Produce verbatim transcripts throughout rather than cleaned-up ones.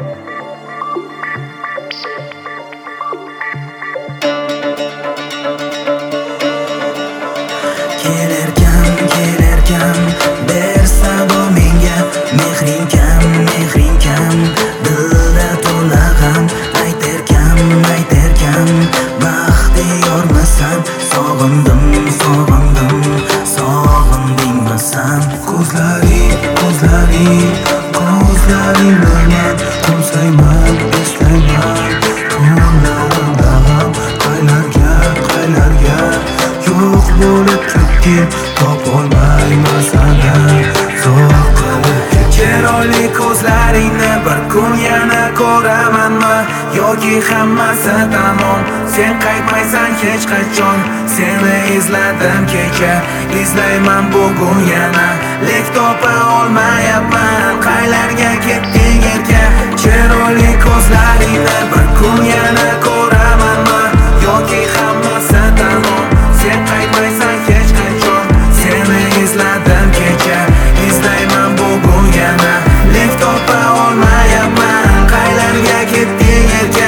Kelerkan, kelerkan, bersa bu menga mehring kam, mehring kam, dilda to'la g'am. Ayterkam, ayterkam, baxtiyormisan, sog'indim, sog'indim, sog'indingmi san? Ko'zlaring, ko'zlaring, ko'zlaring bilan qo'msayman, eslayman, tunlarimda g'am. Qaylarga, qaylarga yo'q bo'lib ketding, topolmayman sana zo'r qilib. Chiroyli ko'zlaringni bir kun yana ko'ramanmi? Yoki hammasi tamom, sen qaytmaysan hech qachon. Seni izladim kecha, izlayman bugun yana, lek topa olmayapman. Qaylarga ketding erka? Chiroyli ko'zlaringni bir kun yana ko'ramanmi? Yoki hammasi tamom, sen qaytmaysan hech qachon. Seni izladim kecha, izlayman bugun yana, lek topa olmayapman. Qaylarga ketding erka?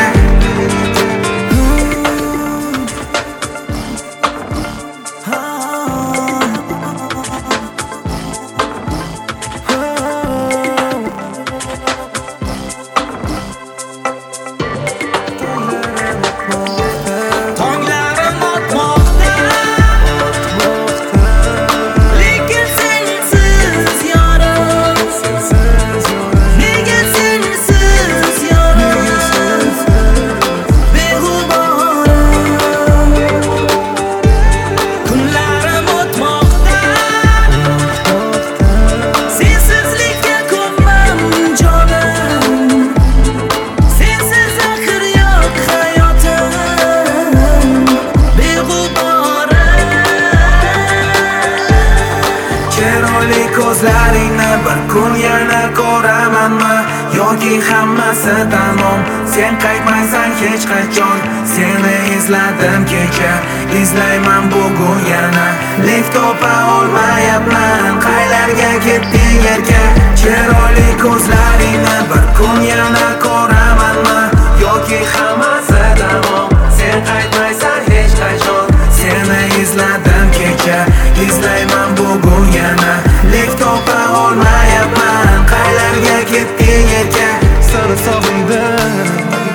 Ko'zlaringni bir kun yana ko'ramanmi? Yoki hammasi tamom, sen qaytmaysan hech qachon. Seni izladim kecha, izlayman bugun yana, lek topa olmayapman. Qaylarga ketding erka? Chiroyli ko'zlaringni bir kun yana ko'ramanmi? Yoki hammasi tamom, sen qaytmaysan hech qachon. Seni izladim kecha, izlayman bugun yana, lek topa olmayapman. Qaylarga ketding erka? Seni sog'indim,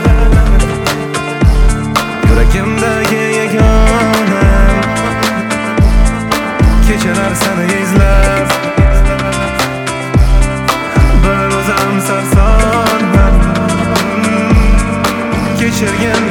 yuragimdagi yagona. Kechalar seni izlab, bir o'zim sarsonman. Kechirgin